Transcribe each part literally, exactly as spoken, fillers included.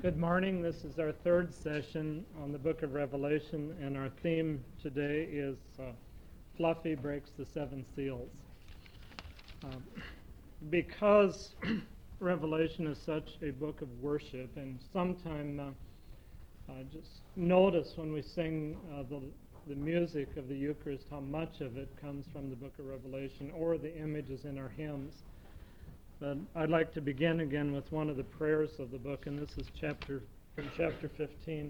Good morning. This is our third session on the book of Revelation, and our theme today is uh, Fluffy Breaks the Seven Seals. Um, because Revelation is such a book of worship, and sometime uh, uh, just notice when we sing uh, the, the music of the Eucharist how much of it comes from the book of Revelation or the images in our hymns. But I'd like to begin again with one of the prayers of the book, and this is chapter from chapter fifteen.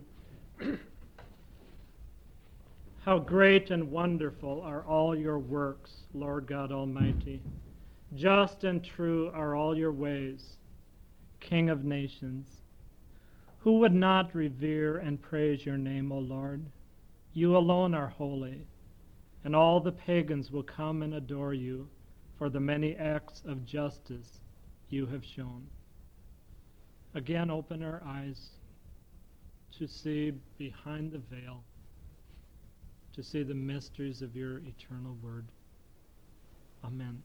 How great and wonderful are all your works, Lord God Almighty. Just and true are all your ways, King of nations. Who would not revere and praise your name, O Lord? You alone are holy, and all the pagans will come and adore you for the many acts of justice you have shown. Again, open our eyes to see behind the veil, to see the mysteries of your eternal word. Amen.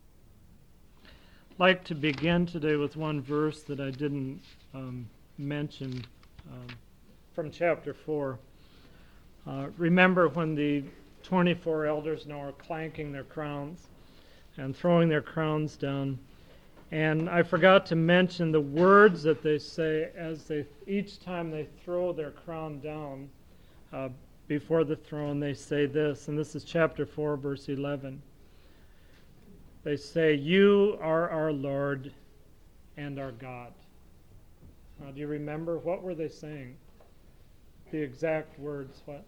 I'd like to begin today with one verse that I didn't um, mention um, from chapter four. Uh, remember when the twenty-four elders now are clanking their crowns and throwing their crowns down. And I forgot to mention the words that they say as they each time they throw their crown down uh, before the throne. They say this, and this is chapter four, verse eleven. They say, "You are our Lord and our God." Now, do you remember what were they saying? The exact words, what?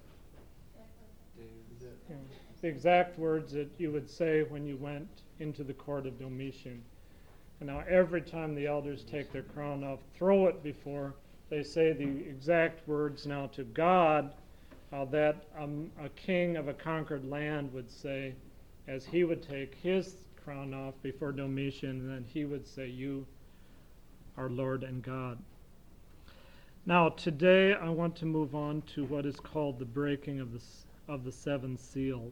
Yeah. The exact words that you would say when you went into the court of Domitian. And now every time the elders take their crown off, throw it before, they say the exact words now to God uh, that um, a king of a conquered land would say as he would take his crown off before Domitian, and then he would say, "You are Lord and God." Now today I want to move on to what is called the breaking of the of the seven seals,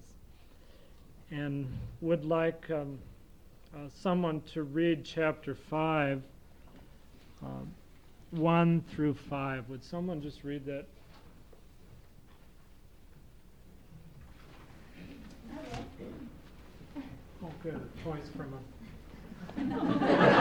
and would like um, uh, someone to read chapter five, uh, one through five. Would someone just read that? Oh, good. A choice from a...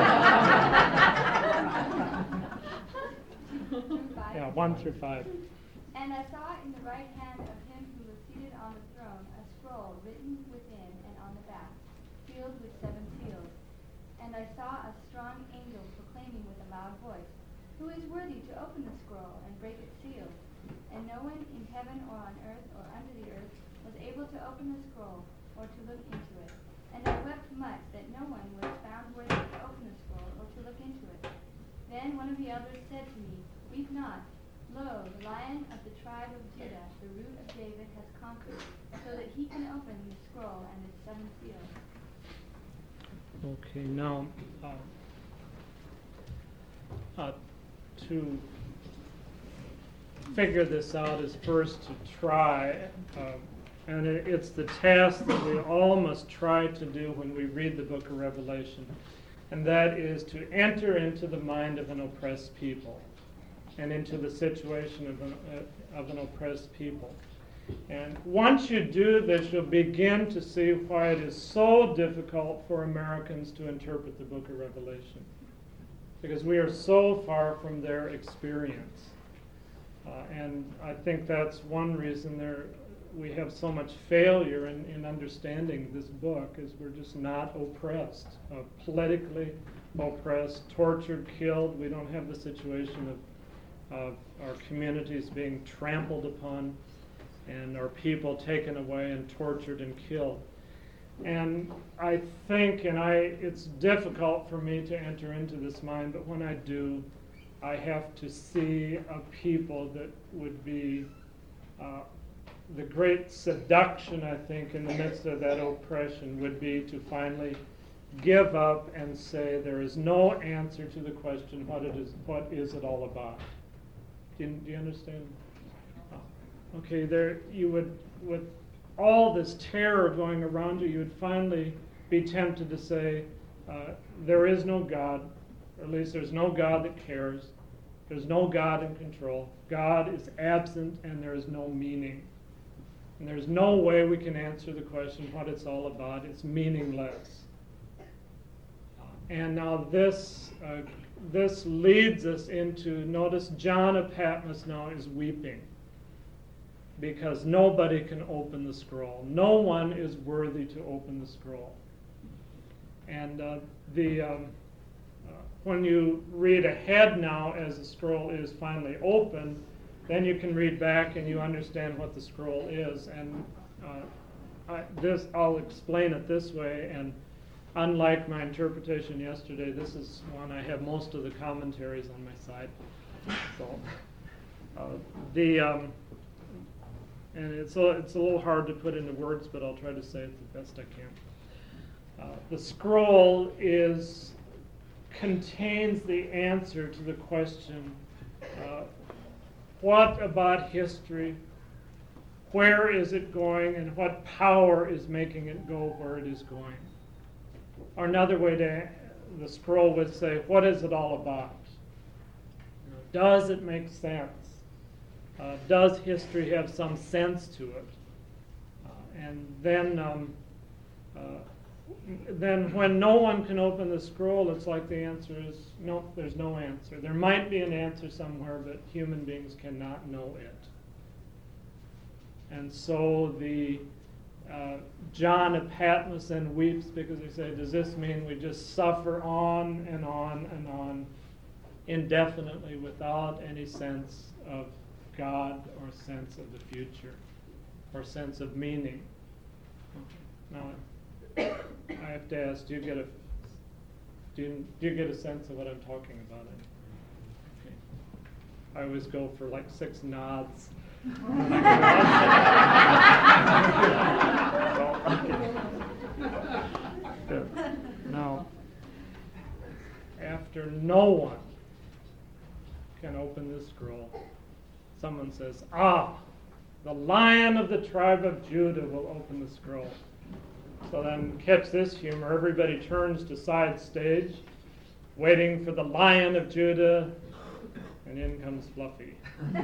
yeah, one through five. And I saw in the right hand of him who was seated on the throne a scroll written within and on the back, sealed with seven seals. And I saw a strong angel proclaiming with a loud voice, "Who is worthy to open the scroll and break its seals?" And no one in heaven or on earth or under the earth was able to open the scroll or to look into it. And I wept much that no one was found worthy to open the scroll or to look into it. Then one of the elders said to me, "Weep not. Lo, the Lion of the tribe of Judah, the root of David, has conquered, so that he can open the scroll and its seven seals." Okay, now, uh, uh, to figure this out is first to try, uh, and it, it's the task that we all must try to do when we read the book of Revelation, and that is to enter into the mind of an oppressed people and into the situation of an, uh, of an oppressed people. And once you do this, you'll begin to see why it is so difficult for Americans to interpret the book of Revelation, because we are so far from their experience. Uh, and I think that's one reason there we have so much failure in, in understanding this book, is we're just not oppressed, uh, politically oppressed, tortured, killed. We don't have the situation of of our communities being trampled upon and our people taken away and tortured and killed. And I think, and I, it's difficult for me to enter into this mind, but when I do, I have to see a people that would be uh, the great seduction, I think, in the midst of that oppression would be to finally give up and say there is no answer to the question, what it is, what is it all about? Do you, do you understand? Okay, there you would, with all this terror going around you, you would finally be tempted to say, uh, there is no God, or at least there's no God that cares. There's no God in control. God is absent, and there is no meaning. And there's no way we can answer the question what it's all about. It's meaningless. Uh, and now this uh, this leads us into, notice John of Patmos now is weeping because nobody can open the scroll. No one is worthy to open the scroll. And uh, the um, uh, when you read ahead now as the scroll is finally opened, then you can read back and you understand what the scroll is. And uh, I, this I'll explain it this way. And unlike my interpretation yesterday, this is one I have most of the commentaries on my side. So uh, the um, and it's a, it's a little hard to put into words, but I'll try to say it the best I can. Uh, the scroll is contains the answer to the question, uh, what about history? Where is it going, and what power is making it go where it is going? Or another way to, the scroll would say, what is it all about? You know, does it make sense? Uh, does history have some sense to it? Uh, and then, um, uh, then when no one can open the scroll, it's like the answer is, no, there's no answer. There might be an answer somewhere, but human beings cannot know it. And so the uh, John of Patmos then weeps because he said, does this mean we just suffer on and on and on indefinitely without any sense of God or sense of the future or sense of meaning? Now, I have to ask, do you get a do you, do you get a sense of what I'm talking about? Okay. I always go for like six nods. Now, after no one can open this scroll, someone says, ah, the Lion of the tribe of Judah will open the scroll. So then catch this humor. Everybody turns to side stage, waiting for the Lion of Judah, and in comes Fluffy.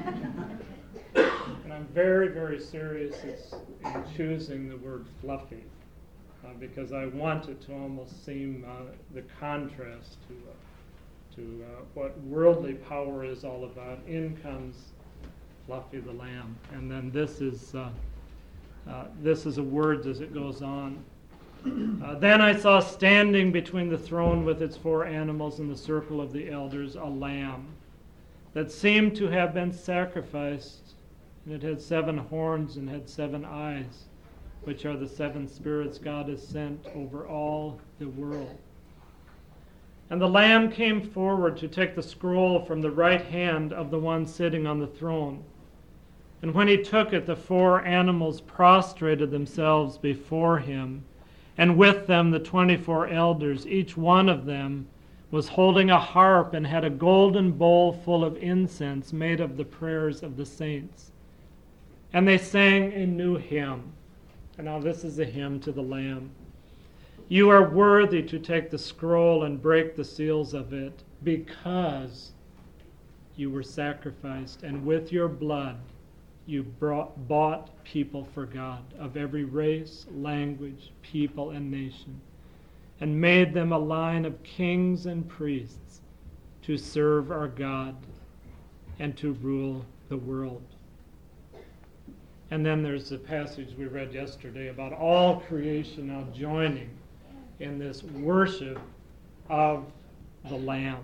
And I'm very, very serious in choosing the word fluffy uh, because I want it to almost seem uh, the contrast to uh, to uh, what worldly power is all about. In comes Fluffy the lamb, and then this is uh, uh, this is a word as it goes on. Uh, then I saw standing between the throne with its four animals and the circle of the elders a lamb that seemed to have been sacrificed, and it had seven horns and had seven eyes, which are the seven spirits God has sent over all the world. And the Lamb came forward to take the scroll from the right hand of the one sitting on the throne. And when he took it, the four animals prostrated themselves before him, and with them the twenty-four elders. Each one of them was holding a harp and had a golden bowl full of incense made of the prayers of the saints. And they sang a new hymn. And now this is a hymn to the Lamb. You are worthy to take the scroll and break the seals of it, because you were sacrificed, and with your blood you brought, bought people for God of every race, language, people, and nation, and made them a line of kings and priests to serve our God and to rule the world. And then there's the passage we read yesterday about all creation now joining in this worship of the Lamb.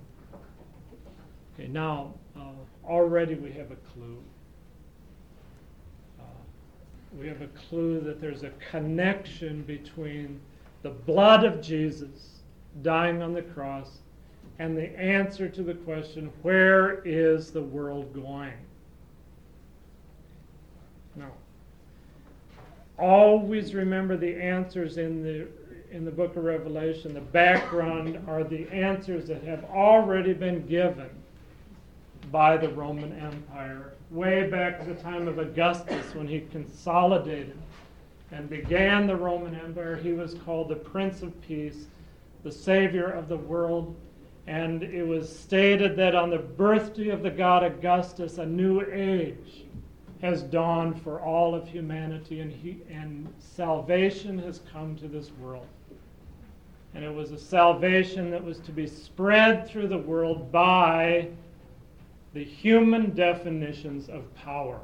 Okay, now uh, already we have a clue. Uh, we have a clue that there's a connection between the blood of Jesus dying on the cross and the answer to the question, where is the world going? Now, always remember the answers in the in the book of Revelation. The background are the answers that have already been given by the Roman Empire way back at the time of Augustus, when he consolidated and began the Roman Empire. He was called the Prince of Peace, the Savior of the world. And it was stated that on the birthday of the god Augustus, a new age has dawned for all of humanity, and, he, and salvation has come to this world. And it was a salvation that was to be spread through the world by the human definitions of power.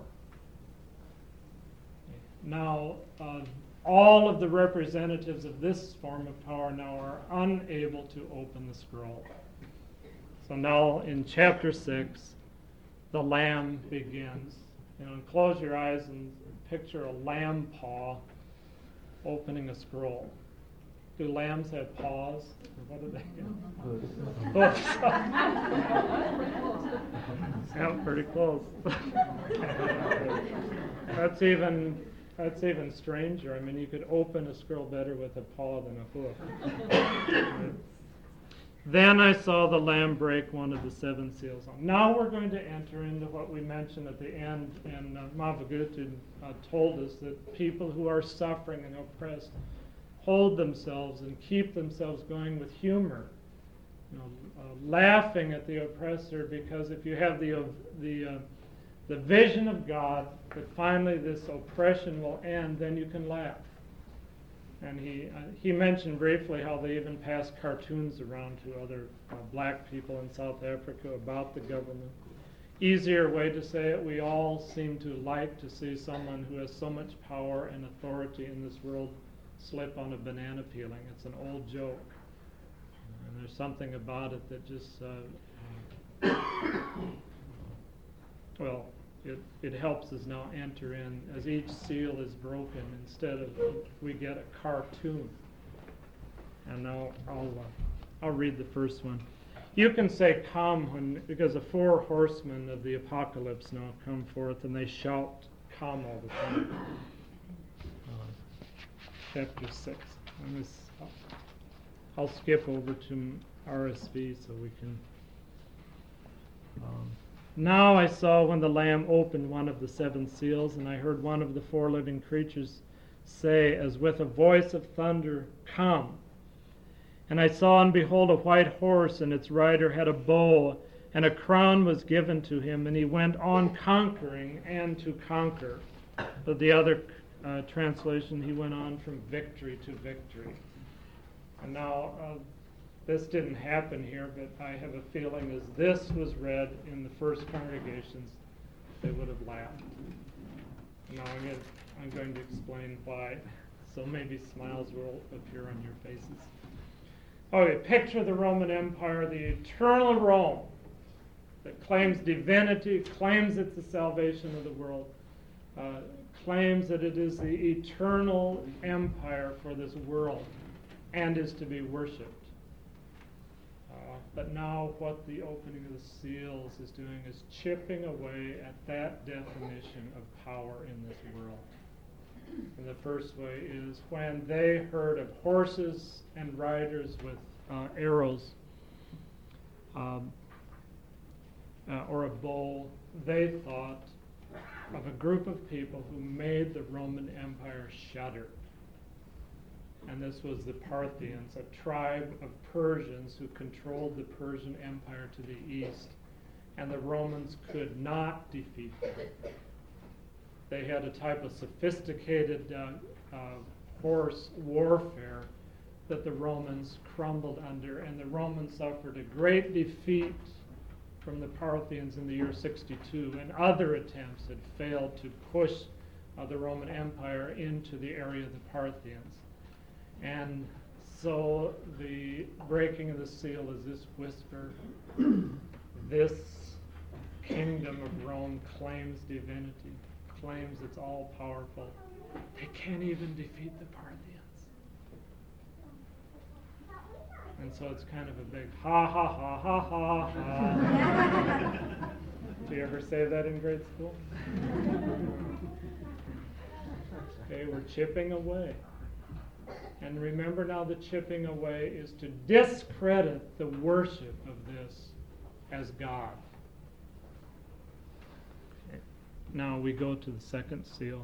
Now, uh, all of the representatives of this form of power now are unable to open the scroll. So now in chapter six, the Lamb begins. You know, close your eyes and picture a lamb paw opening a scroll. Do lambs have paws? Or what do they have? Yeah, pretty close. That's even that's even stranger. I mean, you could open a scroll better with a paw than a hoof. Then I saw the Lamb break one of the seven seals. Now we're going to enter into what we mentioned at the end, and uh, Mavagutu uh, told us that people who are suffering and oppressed hold themselves and keep themselves going with humor, you know, uh, laughing at the oppressor, because if you have the uh, the uh, the vision of God that finally this oppression will end, then you can laugh. And he uh, he mentioned briefly how they even passed cartoons around to other uh, black people in South Africa about the government. Easier way to say it, we all seem to like to see someone who has so much power and authority in this world slip on a banana peeling. It's an old joke. And there's something about it that just, uh, uh, well, It, it helps us now enter in as each seal is broken instead of we get a cartoon. And now I'll uh, I'll read the first one. You can say come when, because the four horsemen of the apocalypse now come forth and they shout come all the time. Uh, chapter six. And this, I'll, I'll skip over to R S V so we can. Um, Now I saw when the Lamb opened one of the seven seals, and I heard one of the four living creatures say, as with a voice of thunder, come. And I saw, and behold, a white horse, and its rider had a bow, and a crown was given to him, and he went on conquering and to conquer. But the other uh, translation, he went on from victory to victory. And now, uh, this didn't happen here, but I have a feeling as this was read in the first congregations, they would have laughed. Now I'm going, I'm going to explain why, so maybe smiles will appear on your faces. Okay, picture the Roman Empire, the eternal Rome that claims divinity, claims it's the salvation of the world, uh, claims that it is the eternal empire for this world and is to be worshipped. But now what the opening of the seals is doing is chipping away at that definition of power in this world. And the first way is when they heard of horses and riders with uh, arrows um, uh, or a bow, they thought of a group of people who made the Roman Empire shudder. And this was the Parthians, a tribe of Persians who controlled the Persian Empire to the east. And the Romans could not defeat them. They had a type of sophisticated uh, uh, horse warfare that the Romans crumbled under. And the Romans suffered a great defeat from the Parthians in the year sixty-two. And other attempts had failed to push uh, the Roman Empire into the area of the Parthians. And so the breaking of the seal is this whisper, this kingdom of Rome claims divinity, claims it's all powerful. They can't even defeat the Parthians. And so it's kind of a big ha ha ha ha ha ha. Do you ever say that in grade school? Okay, we're chipping away. And remember now, the chipping away is to discredit the worship of this as God. Okay. Now we go to the second seal.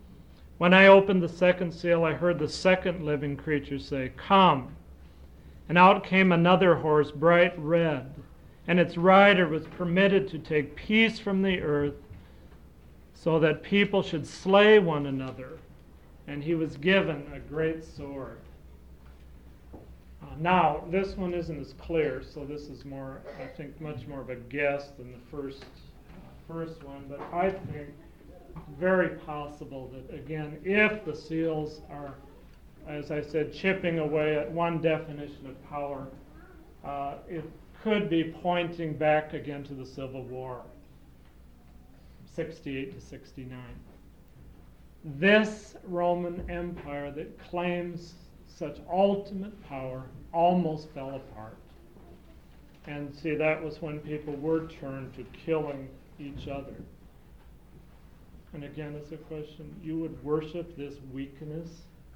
When I opened the second seal, I heard the second living creature say, come. And out came another horse, bright red, and its rider was permitted to take peace from the earth, so that people should slay one another. And he was given a great sword. Uh, now, this one isn't as clear, so this is more, I think, much more of a guess than the first, uh, first one. But I think very possible that, again, if the seals are, as I said, chipping away at one definition of power, uh, it could be pointing back again to the Civil War, sixty-eight to sixty-nine. This Roman Empire that claims such ultimate power almost fell apart. And see, that was when people were turned to killing each other. And again, it's a question, you would worship this weakness,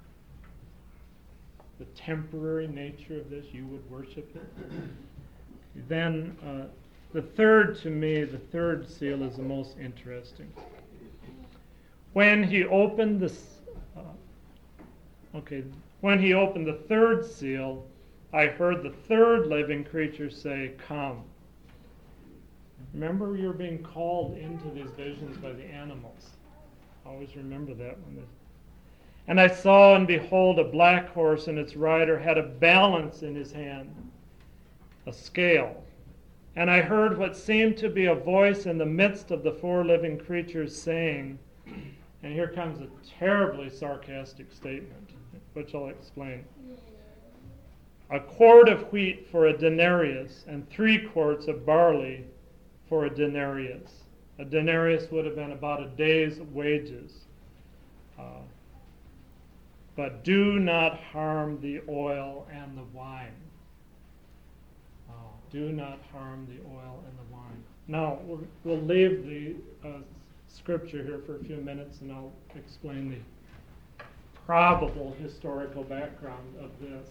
the temporary nature of this, you would worship it? Then uh, the third, to me, the third seal is the most interesting. When he opened this, uh, okay, when he opened the third seal, I heard the third living creature say, "Come." Remember, you're being called into these visions by the animals. Always remember that one. And I saw, and behold, a black horse, and its rider had a balance in his hand, a scale. And I heard what seemed to be a voice in the midst of the four living creatures saying, and here comes a terribly sarcastic statement, which I'll explain. A quart of wheat for a denarius, and three quarts of barley for a denarius. A denarius would have been about a day's wages. Uh, but do not harm the oil and the wine. Uh, do not harm the oil and the wine. Now, we'll, we'll leave the uh, scripture here for a few minutes, and I'll explain the probable historical background of this.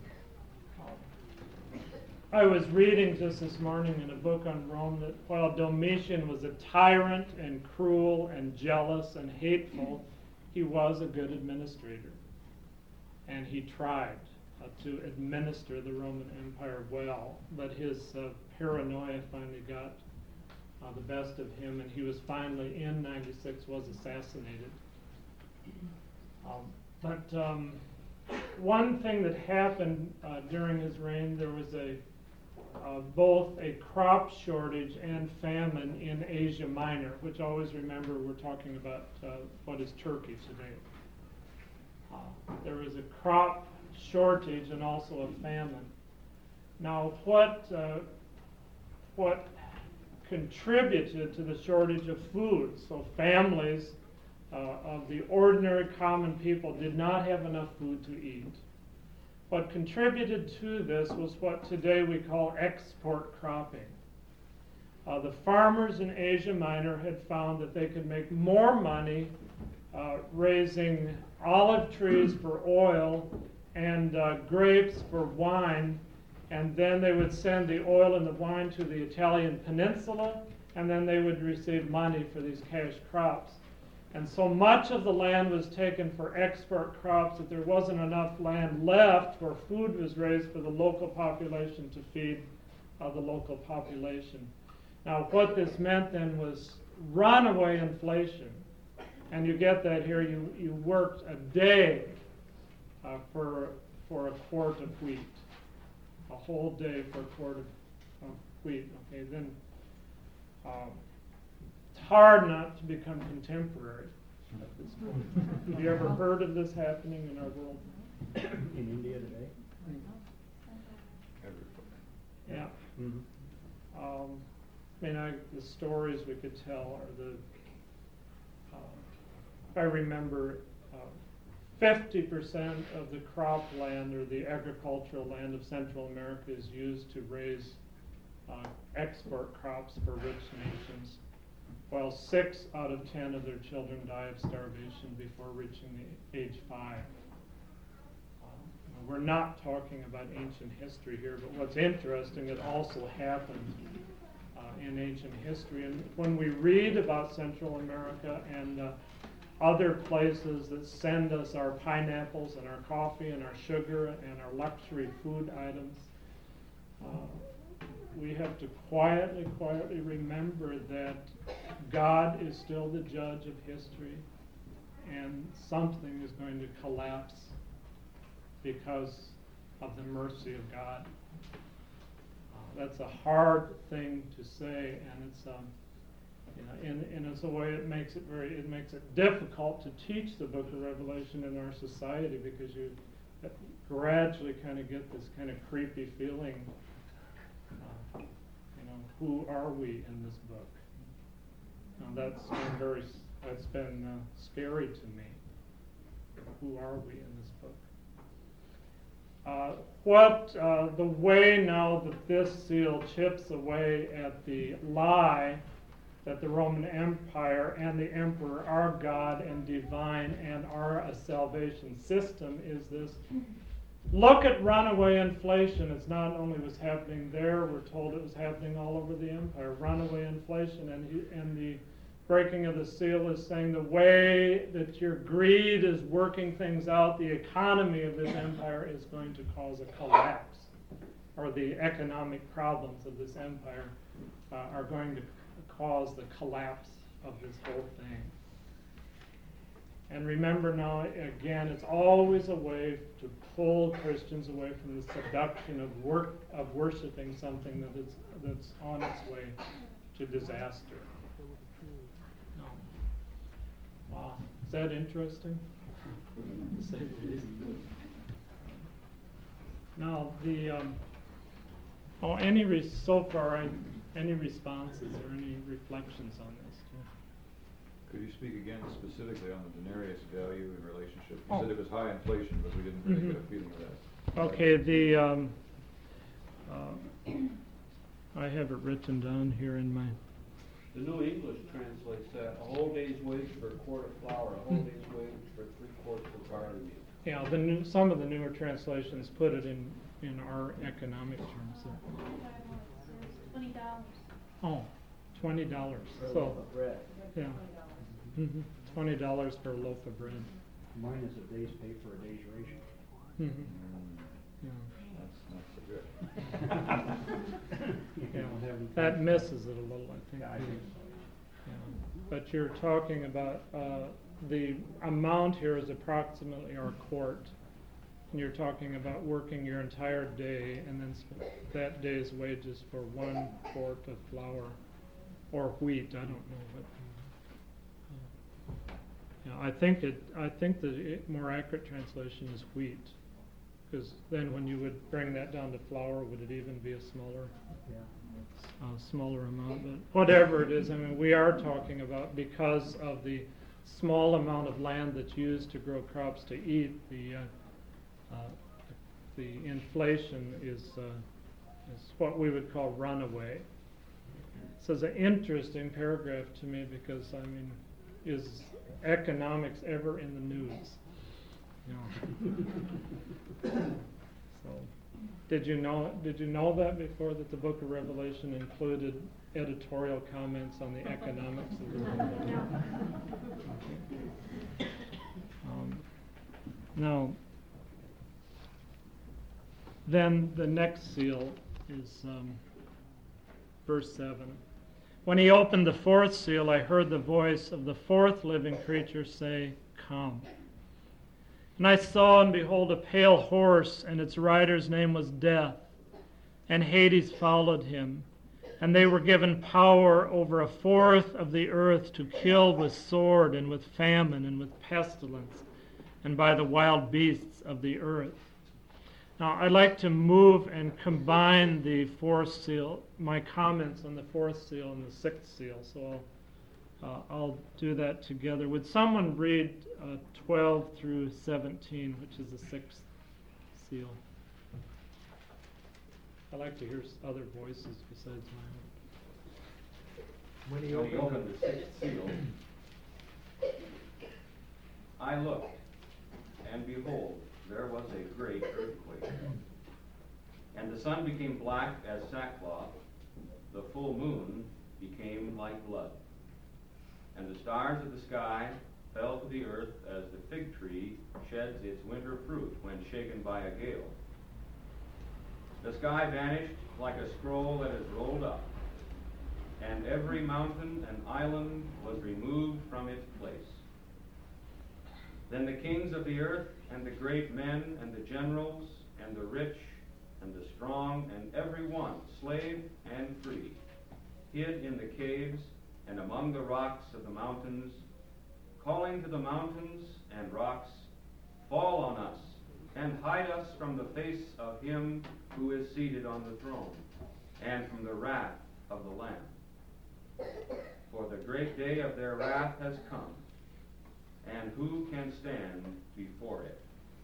Um, I was reading just this morning in a book on Rome that while Domitian was a tyrant and cruel and jealous and hateful, he was a good administrator. And he tried uh, to administer the Roman Empire well, but his uh, paranoia finally got uh, the best of him, and he was finally, in ninety-six, was assassinated. Um, but um, one thing that happened uh, during his reign, there was a uh, both a crop shortage and famine in Asia Minor, which always remember we're talking about uh, what is Turkey today. Uh, there was a crop shortage and also a famine. Now, what uh, what contributed to the shortage of food? So families uh, of the ordinary common people did not have enough food to eat. What contributed to this was what today we call export cropping. Uh, the farmers in Asia Minor had found that they could make more money uh, raising olive trees for oil and uh, grapes for wine, and then they would send the oil and the wine to the Italian peninsula, and then they would receive money for these cash crops. And so much of the land was taken for export crops that there wasn't enough land left where food was raised for the local population to feed uh, the local population. Now, what this meant then was runaway inflation. And you get that here. You, you worked a day uh, for, for a quart of wheat. A whole day for a quart of, of wheat. Okay, then um, it's hard not to become contemporary at this point. Have you ever heard of this happening in our world? In India today? Yeah. Mm-hmm. Um, I mean, I, the stories we could tell are the, uh, I remember uh, fifty percent of the cropland or the agricultural land of Central America is used to raise uh, export crops for rich nations, while six out of ten of their children die of starvation before reaching the age five. Um, we're not talking about ancient history here, but what's interesting, it also happened uh, in ancient history. And when we read about Central America and uh, other places that send us our pineapples and our coffee and our sugar and our luxury food items. Uh, we have to quietly, quietly remember that God is still the judge of history, and something is going to collapse because of the mercy of God. Uh, that's a hard thing to say, and it's um, you know, in in it's a way it makes it very it makes it difficult to teach the Book of Revelation in our society, because you gradually kind of get this kind of creepy feeling. Uh, you know, who are we in this book? Now that's been very that's been uh, scary to me. Who are we in this book? Uh, what uh, the way now that this seal chips away at the lie that the Roman Empire and the emperor are God and divine and are a salvation system is this. Look at runaway inflation. It's not only was happening there, we're told it was happening all over the empire. Runaway inflation, and, he, and the breaking of the seal is saying the way that your greed is working things out, the economy of this empire is going to cause a collapse, or the economic problems of this empire uh, are going to cause the collapse of this whole thing. And remember now, again, it's always a way to pull Christians away from the seduction of work of worshiping something that is that's on its way to disaster. No. Wow, is that interesting? Now the um, oh, any re- so far, I, any responses or any reflections on this? Could you speak again specifically on the denarius value in relationship? You Oh. said it was high inflation, but we didn't really Mhm. get a feeling of that. Okay, the um, uh, I have it written down here in my. The New English translates that, a whole day's wage for a quart of flour, a whole Hmm. day's wage for three quarts of barley meal. Yeah, the new, some of the newer translations put it in, in our economic terms. So. Twenty dollars. Oh, twenty dollars. For a So, loaf of bread. yeah, mm-hmm. twenty dollars for a loaf of bread. Minus a day's pay for a day's ration. Mm-hmm. Mm, Yeah. That's not so good. You Yeah. don't have any- That misses it a little, I think. Yeah, I think so. Yeah. But you're talking about uh, the amount here is approximately our quart. And you're talking about working your entire day and then sp- that day's wages for one quart of flour or wheat. I don't know what. Uh, yeah, I think it. I think the it, more accurate translation is wheat, because then when you would bring that down to flour, would it even be a smaller? Yeah. Uh, smaller amount, but whatever it is, I mean, we are talking about, because of the small amount of land that's used to grow crops to eat, the uh, uh, the inflation is uh, is what we would call runaway. So it's an interesting paragraph to me, because I mean, is economics ever in the news? You know. So. Did you know? Did you know that before, that the Book of Revelation included editorial comments on the economics of the book? Um, now, then the next seal is um, verse seven. When he opened the fourth seal, I heard the voice of the fourth living creature say, "Come." And I saw, and behold, a pale horse, and its rider's name was Death, and Hades followed him. And they were given power over a fourth of the earth to kill with sword, and with famine, and with pestilence, and by the wild beasts of the earth. Now, I'd like to move and combine the fourth seal, my comments on the fourth seal and the sixth seal, so I'll Uh, I'll do that together. Would someone read uh, twelve through seventeen, which is the sixth seal? I like to hear s- other voices besides my own. When he When he opened opened the sixth seal, I looked, and behold, there was a great earthquake. And the sun became black as sackcloth, the full moon became like blood, and the stars of the sky fell to the earth as the fig tree sheds its winter fruit when shaken by a gale. The sky vanished like a scroll that is rolled up, and every mountain and island was removed from its place. Then the kings of the earth, and the great men, and the generals, and the rich, and the strong, and every one, slave and free, hid in the caves and among the rocks of the mountains, calling to the mountains and rocks, "Fall on us, and hide us from the face of him who is seated on the throne, and from the wrath of the Lamb. For the great day of their wrath has come, and who can stand before it?"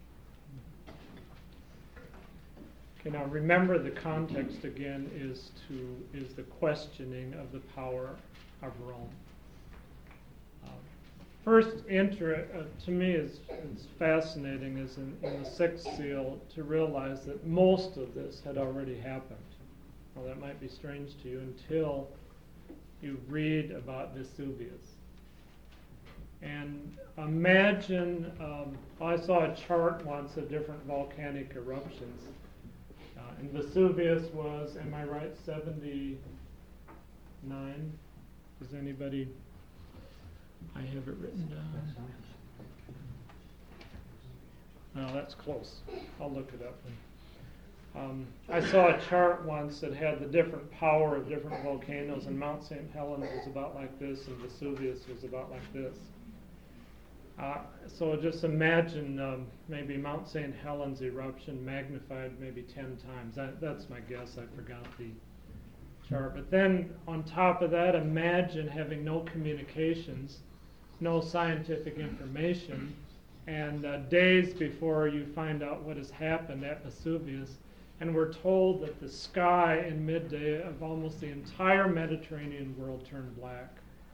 Okay, now remember the context again is to is the questioning of the power of Rome. Uh, first enter uh, to me is, is fascinating is in, in the sixth seal to realize that most of this had already happened. Well, that might be strange to you until you read about Vesuvius. And imagine, um, I saw a chart once of different volcanic eruptions. Uh, and Vesuvius was, am I right, seventy-nine? Does anybody, I have it written down. No, that's close. I'll look it up. Um, I saw a chart once that had the different power of different volcanoes, and Mount Saint Helens was about like this, and Vesuvius was about like this. Uh, so just imagine um, maybe Mount Saint Helens eruption magnified maybe ten times. That, that's my guess. I forgot the chart. But then on top of that, imagine having no communications, no scientific information, and uh, days before you find out what has happened at Vesuvius, and we're told that the sky in midday of almost the entire Mediterranean world turned black.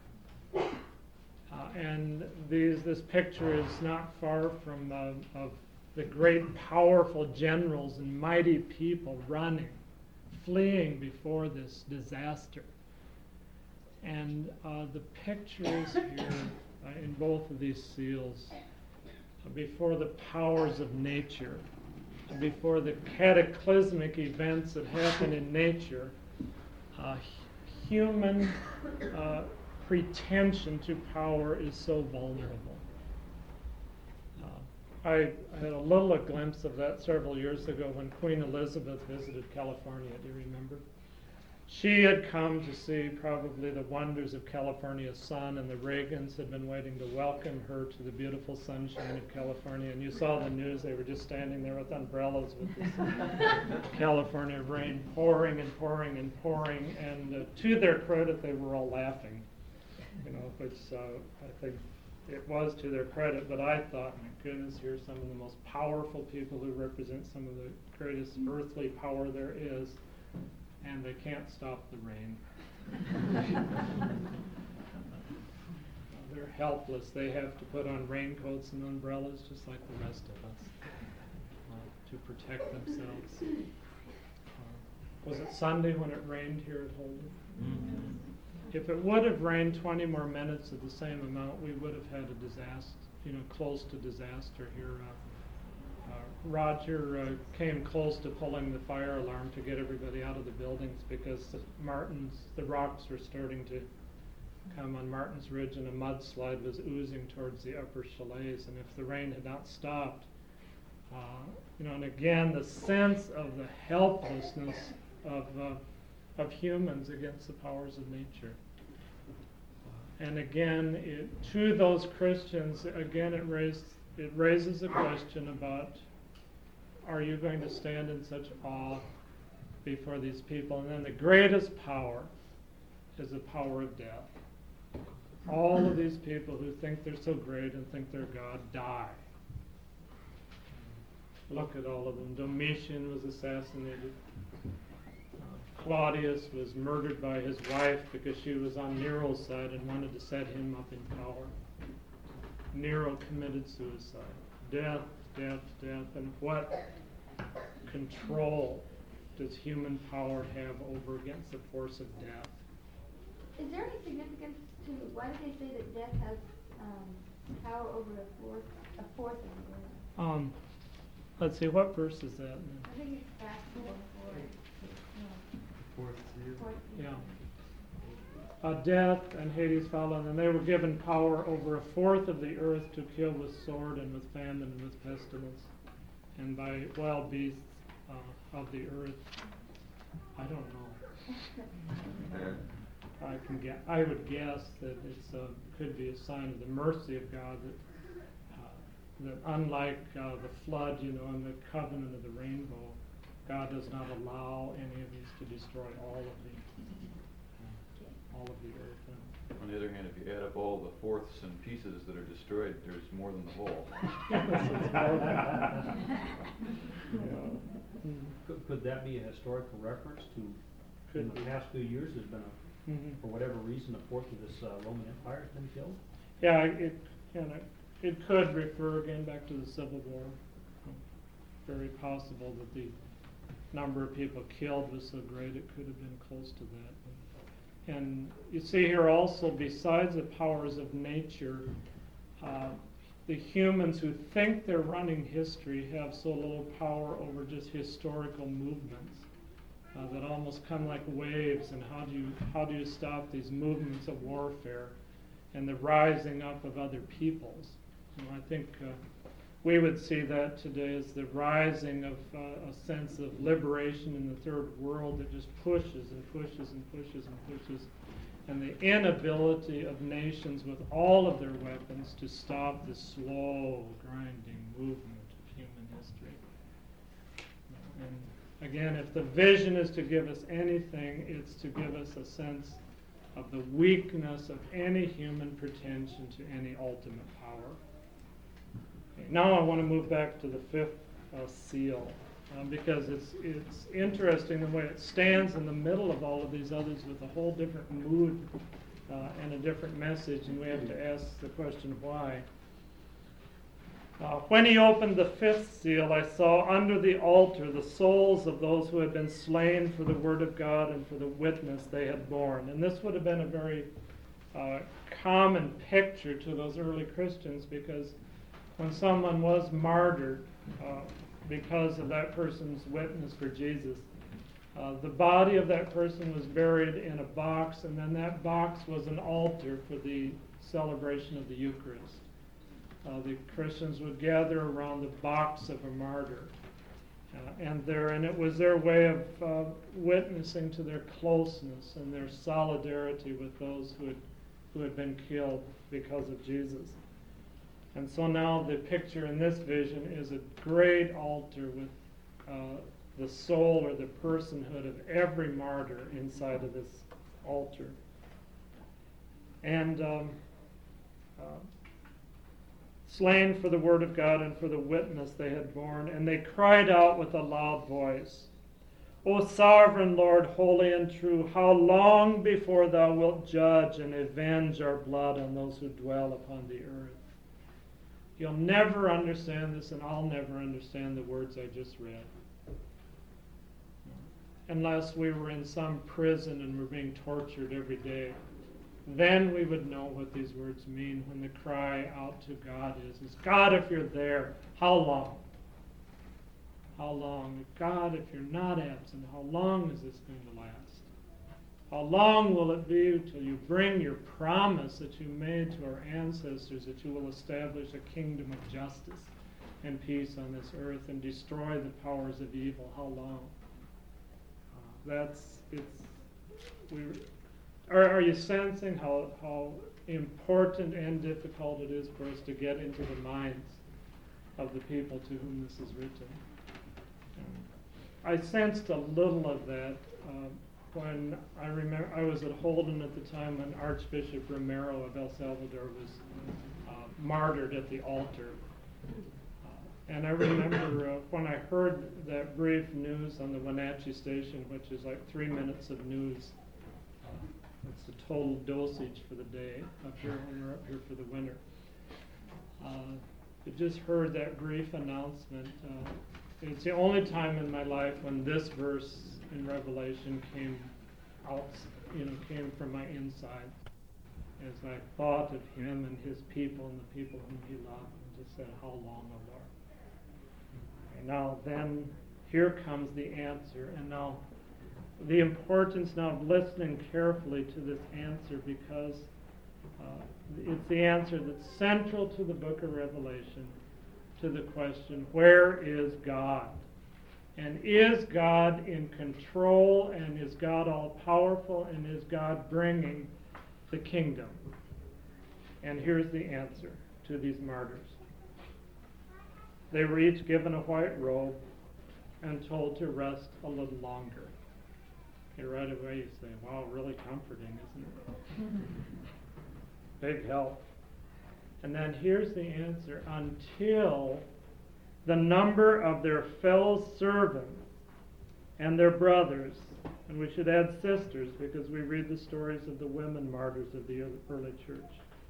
Uh, and these, this picture is not far from uh, of the great powerful generals and mighty people running, fleeing before this disaster. And uh, the pictures here uh, in both of these seals uh, before the powers of nature, before the cataclysmic events that happen in nature, uh, human uh, pretension to power is so vulnerable. Uh, I, I had a little a glimpse of that several years ago when Queen Elizabeth visited California. Do you remember? She had come to see probably the wonders of California's sun, and the Reagans had been waiting to welcome her to the beautiful sunshine of California. And you saw the news, they were just standing there with umbrellas with this California rain pouring and pouring and pouring. And uh, to their credit, they were all laughing, you know, which uh, I think it was to their credit. But I thought, my goodness, here's some of the most powerful people who represent some of the greatest earthly power there is, and they can't stop the rain. They're helpless. They have to put on raincoats and umbrellas just like the rest of us uh, to protect themselves. Uh, was it Sunday when it rained here at Holden? Mm-hmm. If it would have rained twenty more minutes of the same amount, we would have had a disaster, you know, close to disaster here. Uh, Uh, Roger uh, came close to pulling the fire alarm to get everybody out of the buildings because the Martins, the rocks were starting to come on Martins Ridge, and a mudslide was oozing towards the upper chalets. And if the rain had not stopped, uh, you know, and again, the sense of the helplessness of uh, of humans against the powers of nature. Uh, and again, it, to those Christians, again, it raised. It raises a question about, are you going to stand in such awe before these people? And then the greatest power is the power of death. All of these people who think they're so great and think they're God die. Look at all of them. Domitian was assassinated. Uh, Claudius was murdered by his wife because she was on Nero's side and wanted to set him up in power. Nero committed suicide. Death, death, death. And what control does human power have over against the force of death? Is there any significance to, why did they say that death has um, power over a fourth, a fourth of the earth. Um, let's see, what verse is that? I think it's back four, four, no, Fourth seal. fourth. Yeah. Uh, death and Hades followed, and they were given power over a fourth of the earth to kill with sword and with famine and with pestilence, and by wild beasts uh, of the earth. I don't know. I can get. I would guess that it's uh, could be a sign of the mercy of God that uh, that unlike uh, the flood, you know, and the covenant of the rainbow, God does not allow any of these to destroy all of the uh, all of the earth. And On the other hand, if you add up all the fourths and pieces that are destroyed, there's more than the whole. yeah. Could, could that be a historical reference to, Could in the be. past few years, there's been a, Mhm. for whatever reason, a fourth of this uh, Roman Empire has been killed? Yeah, it you know, it could refer again back to the Civil War. Very possible that the number of people killed was so great it could have been close to that. And you see here also, besides the powers of nature, uh, the humans who think they're running history have so little power over just historical movements uh, that almost come like waves. And how do you how do you stop these movements of warfare and the rising up of other peoples? You know, I think uh, we would see that today as the rising of uh, a sense of liberation in the third world that just pushes and pushes and pushes and pushes, and the inability of nations with all of their weapons to stop the slow, grinding movement of human history. And again, if the vision is to give us anything, it's to give us a sense of the weakness of any human pretension to any ultimate power. Okay, now I want to move back to the fifth uh, seal, um, because it's it's interesting the way it stands in the middle of all of these others with a whole different mood uh, and a different message, and we have to ask the question why. Uh, when he opened the fifth seal, I saw under the altar the souls of those who had been slain for the word of God and for the witness they had borne. And this would have been a very uh, common picture to those early Christians, because when someone was martyred uh, because of that person's witness for Jesus, uh, the body of that person was buried in a box, and then that box was an altar for the celebration of the Eucharist. Uh, the Christians would gather around the box of a martyr, uh, and there, and it was their way of uh, witnessing to their closeness and their solidarity with those who had who had been killed because of Jesus. And so now the picture in this vision is a great altar with uh, the soul or the personhood of every martyr inside of this altar. And um, uh, slain for the word of God and for the witness they had borne, and they cried out with a loud voice, O sovereign Lord, holy and true, how long before thou wilt judge and avenge our blood on those who dwell upon the earth? You'll never understand this, and I'll never understand the words I just read, unless we were in some prison and were being tortured every day. Then we would know what these words mean when the cry out to God is, is God, if you're there, how long? How long? God, if you're not absent, how long is this going to last? How long will it be till you bring your promise that you made to our ancestors that you will establish a kingdom of justice and peace on this earth and destroy the powers of evil? How long? Uh, that's, it's, we Are, are you sensing how, how important and difficult it is for us to get into the minds of the people to whom this is written? Um, I sensed a little of that uh, when I remember I was at Holden at the time when Archbishop Romero of El Salvador was uh, martyred at the altar. Uh, and I remember uh, when I heard that brief news on the Wenatchee station, which is like three minutes of news. It's the total dosage for the day up here when we're up here for the winter. Uh, I just heard that brief announcement. Uh, it's the only time in my life when this verse in Revelation came out, you know, came from my inside. as I thought of him and his people and the people whom he loved, and just said, how long, O Lord? And now then, here comes the answer. And now, the importance now of listening carefully to this answer, because uh, it's the answer that's central to the book of Revelation, to the question, where is God? And is God in control, and is God all-powerful, and is God bringing the kingdom? And here's the answer to these martyrs. They were each given a white robe and told to rest a little longer. Okay, right away you say, wow, really comforting, isn't it? Big help. And then here's the answer. Until the number of their fellow servants and their brothers, and we should add sisters, because we read the stories of the women martyrs of the early church,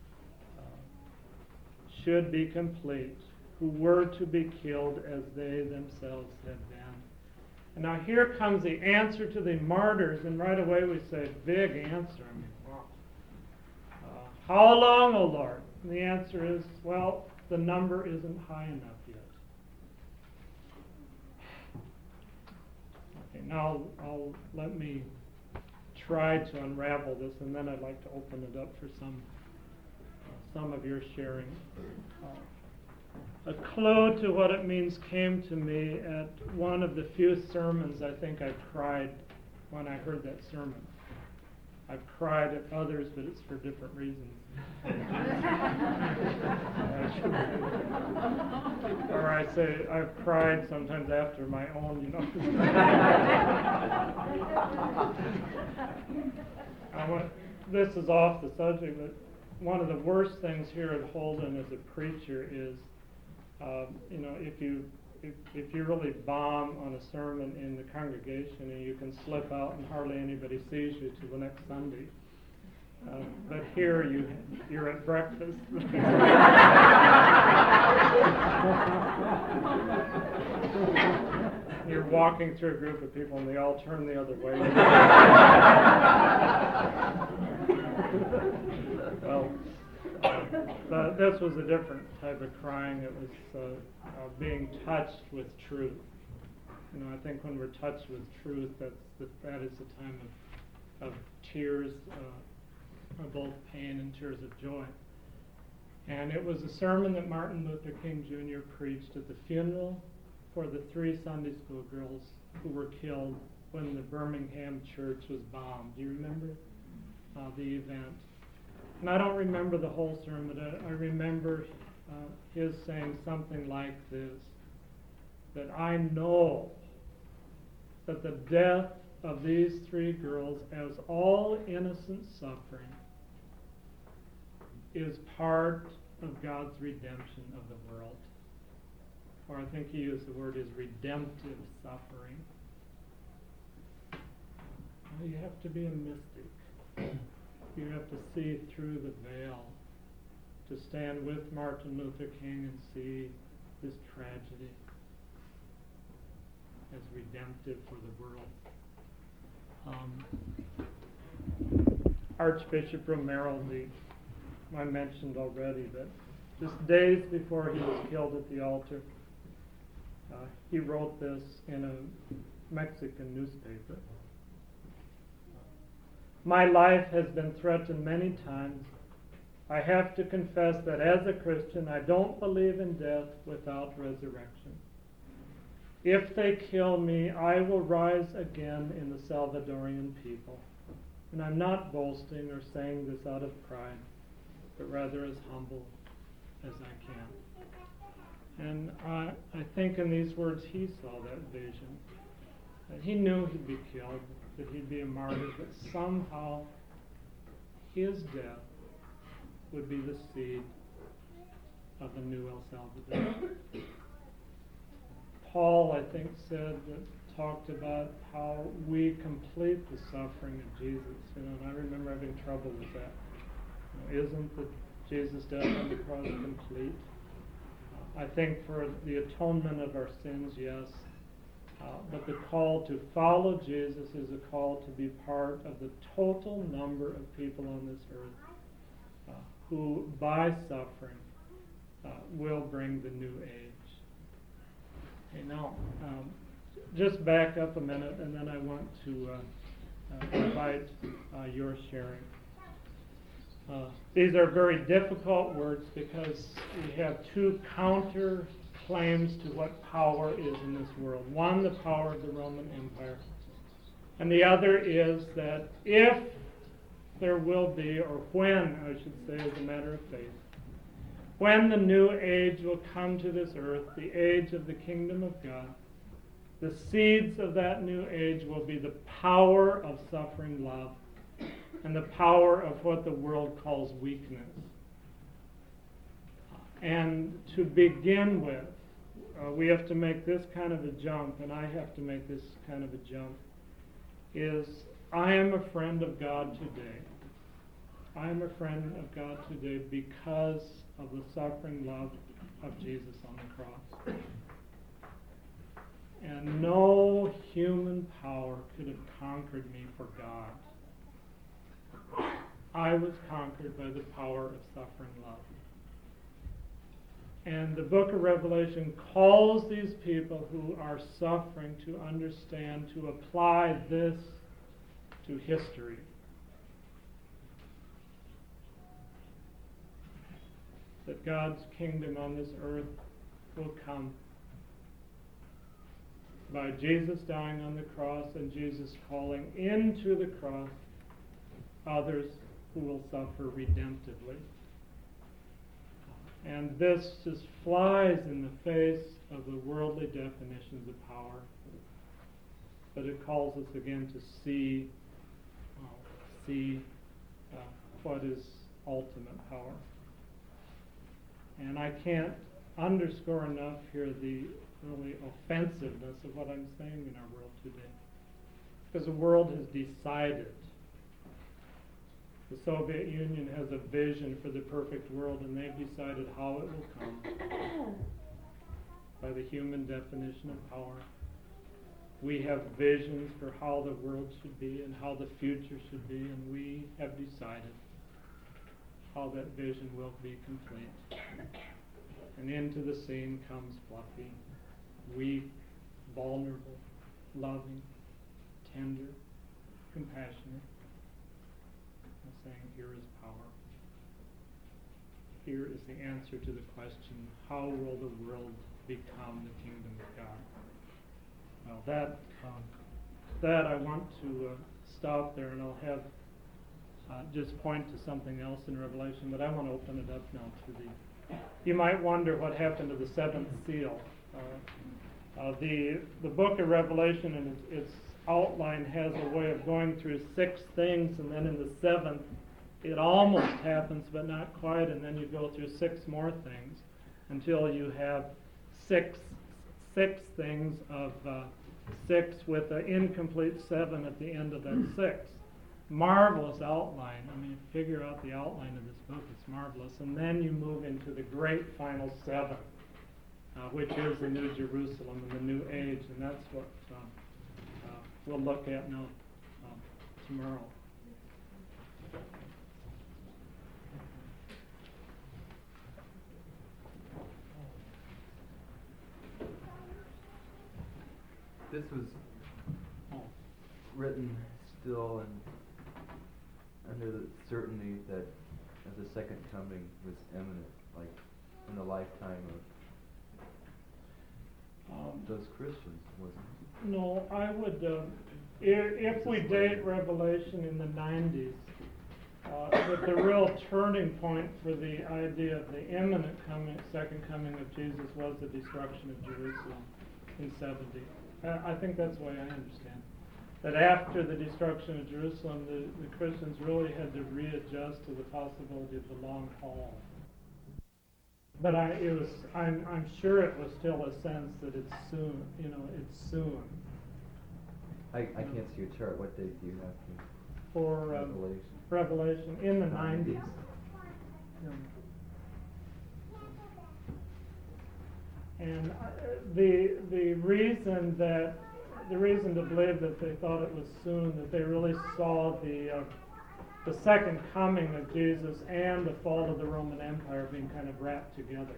uh, should be complete, who were to be killed as they themselves had been. And now here comes the answer to the martyrs, and right away we say, big answer. I mean, wow. Uh, how long, O Lord? And the answer is, well, the number isn't high enough yet. Okay, now I'll let me try to unravel this, and then I'd like to open it up for some uh, some of your sharing. Uh, a clue to what it means came to me at one of the few sermons I think I cried when I heard that sermon. I've cried at others, but it's for different reasons. Or I say I've cried sometimes after my own, you know. I want, this is off the subject, but one of the worst things here at Holden as a preacher is, uh, you know, if you if, if you really bomb on a sermon in the congregation and you can slip out and hardly anybody sees you till the next Sunday. Uh, but here you, you're at breakfast. You're walking through a group of people and they all turn the other way. Well, uh, but this was a different type of crying. It was uh, uh, being touched with truth. You know, I think when we're touched with truth, that's the, that is the time of, of tears. Uh, of both pain and tears of joy. And it was a sermon that Martin Luther King Junior preached at the funeral for the three Sunday school girls who were killed when the Birmingham church was bombed. Do you remember uh, the event? And I don't remember the whole sermon, but I, I remember uh, his saying something like this, that I know that the death of these three girls, as all innocent suffering, is part of God's redemption of the world. Or I think he used the word is redemptive suffering. Well, you have to be a mystic. You have to see through the veil to stand with Martin Luther King and see this tragedy as redemptive for the world. Um, Archbishop Romero, the, I mentioned already that just days before he was killed at the altar, uh, he wrote this in a Mexican newspaper. My life has been threatened many times. I have to confess that as a Christian, I don't believe in death without resurrection. If they kill me, I will rise again in the Salvadorian people. And I'm not boasting or saying this out of pride, but rather as humble as I can. And I, I think in these words he saw that vision. That he knew he'd be killed, that he'd be a martyr, but somehow his death would be the seed of a new El Salvador. Paul, I think, said that talked about how we complete the suffering of Jesus. You know, and I remember having trouble with that. You know, isn't the Jesus' death on the cross complete? Uh, I think for the atonement of our sins, yes. Uh, but the call to follow Jesus is a call to be part of the total number of people on this earth uh, who by suffering uh, will bring the new age. Okay, now, um, just back up a minute, and then I want to uh, uh, invite uh, your sharing. Uh, these are very difficult words because we have two counter claims to what power is in this world. One, the power of the Roman Empire. And the other is that if there will be, or when, I should say, as a matter of faith, when the new age will come to this earth, the age of the kingdom of God, the seeds of that new age will be the power of suffering love and the power of what the world calls weakness. And to begin with, uh, we have to make this kind of a jump, and I have to make this kind of a jump, is I am a friend of God today. I am a friend of God today because of the suffering love of Jesus on the cross. And no human power could have conquered me for God. I was conquered by the power of suffering love. And the book of Revelation calls these people who are suffering to understand, to apply this to history. That God's kingdom on this earth will come by Jesus dying on the cross and Jesus calling into the cross others who will suffer redemptively. And this just flies in the face of the worldly definitions of power. But it calls us again to see, uh, see uh, what is ultimate power. And I can't underscore enough here the really offensiveness of what I'm saying in our world today. Because the world has decided. The Soviet Union has a vision for the perfect world, and they've decided how it will come by the human definition of power. We have visions for how the world should be and how the future should be, and we have decided how that vision will be complete. And into the scene comes Fluffy, weak, vulnerable, loving, tender, compassionate, and saying, here is power. Here is the answer to the question, how will the world become the kingdom of God? Well, that, um, that I want to uh, stop there, and I'll have uh, just point to something else in Revelation, but I want to open it up now to the... You might wonder what happened to the seventh seal. Uh, uh, the, the book of Revelation and its, its outline has a way of going through six things, and then in the seventh it almost happens, but not quite, and then you go through six more things until you have six six things of uh, six with an incomplete seven at the end of that six. Marvelous outline. I mean, figure out the outline of this book. It's marvelous. And then you move into the great final seven, uh, which is the New Jerusalem and the New Age, and that's what uh, uh, we'll look at now uh, tomorrow. This was written still and under the certainty that the second coming was imminent, like in the lifetime of Um, those Christians, wasn't it? No, I would, uh, if, if we date Revelation in the nineties, uh, that the real turning point for the idea of the imminent coming, second coming of Jesus was the destruction of Jerusalem in seventy. Uh, I think that's the way I understand. That after the destruction of Jerusalem, the, the Christians really had to readjust to the possibility of the long haul. But I, it was, I'm, I'm sure it was still a sense that it's soon, you know, it's soon. I, I can't see your chart. What date do you have to? For um, Revelation. Revelation in the nineties. Yeah. And uh, the the reason that the reason to believe that they thought it was soon, that they really saw the uh, the second coming of Jesus and the fall of the Roman Empire being kind of wrapped together.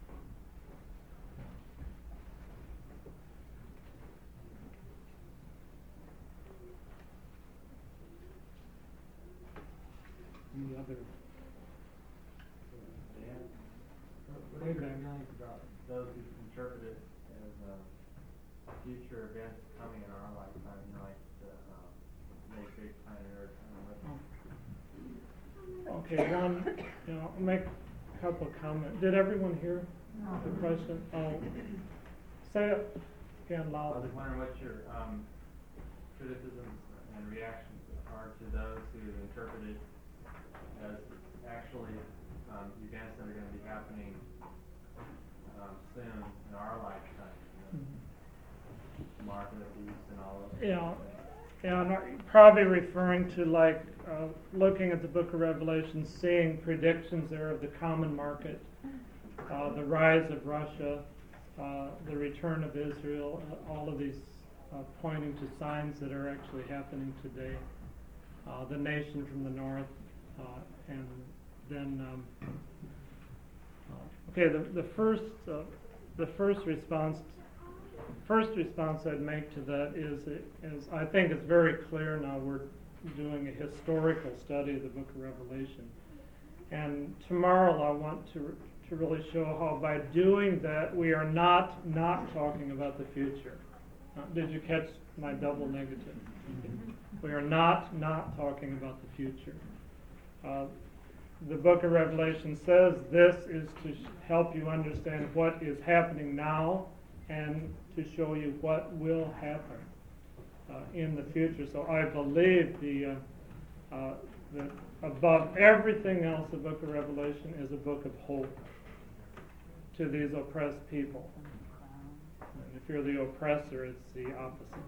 Any other? Dan? What do you think about those who interpret it as uh, future events coming in our lifetime, you know, like the um, late great planet Earth? Okay, one, you know, I'll make a couple of comments. Did everyone hear the question? Oh, say it again I loud. was wondering what your um, criticisms and reactions are to those who interpret it as actually um, events that are going to be happening um, soon in our lifetime. You know, Mark of the Beast and all of that. Yeah, yeah, I'm not- probably referring to like uh, looking at the Book of Revelation, seeing predictions there of the common market, uh, the rise of Russia, uh, the return of Israel, uh, all of these uh, pointing to signs that are actually happening today. Uh, the nation from the north, uh, and then um, uh, okay, the the first uh, the first response. First response I'd make to that is, is I think it's very clear now we're doing a historical study of the Book of Revelation. And tomorrow I want to, to really show how by doing that we are not not talking about the future. Uh, did you catch my double negative? We are not not talking about the future. Uh, the Book of Revelation says this is to sh- help you understand what is happening now and to show you what will happen uh, in the future. So I believe the, uh, uh, that above everything else, the Book of Revelation is a book of hope to these oppressed people. And if you're the oppressor, it's the opposite.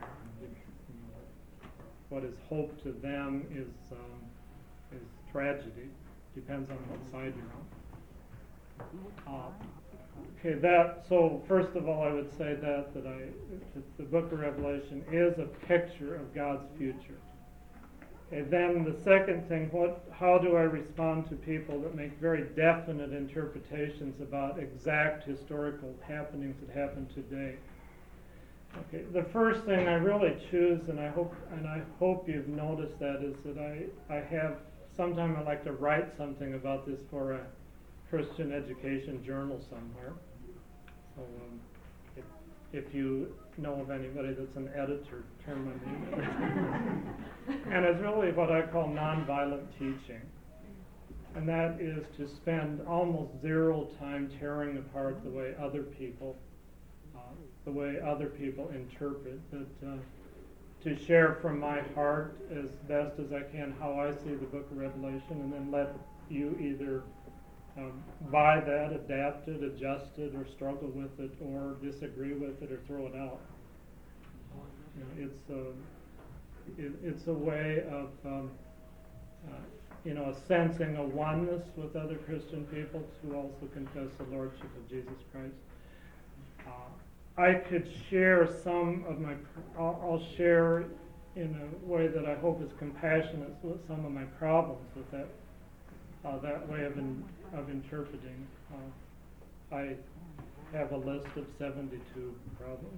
What is hope to them is um, is tragedy. Depends on what side you're on. Uh, Okay, that, so first of all I would say that, that I, that the Book of Revelation is a picture of God's future. Okay, then the second thing, what, how do I respond to people that make very definite interpretations about exact historical happenings that happen today? Okay, the first thing I really choose, and I hope, and I hope you've noticed that, is that I, I have, sometime I like to write something about this for a Christian education journal somewhere. So um, if, if you know of anybody that's an editor, turn my name in. And it's really what I call nonviolent teaching. And that is to spend almost zero time tearing apart the way other people, uh, the way other people interpret, but uh, to share from my heart as best as I can how I see the Book of Revelation, and then let you either Um, buy that, adapt it, adjust it, or struggle with it, or disagree with it, or throw it out. You know, it's a, it, it's a way of, um, uh, you know, sensing a oneness with other Christian people who also confess the Lordship of Jesus Christ. Uh, I could share some of my, I'll, I'll share in a way that I hope is compassionate with some of my problems with that. Uh, that way of in, of interpreting. Uh, I have a list of seventy-two problems.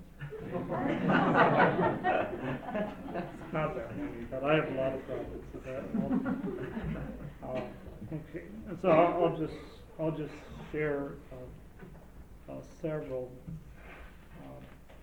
Not that many, but I have a lot of problems with that. Uh, okay, so I'll, I'll just I'll just share uh, uh, several. Uh,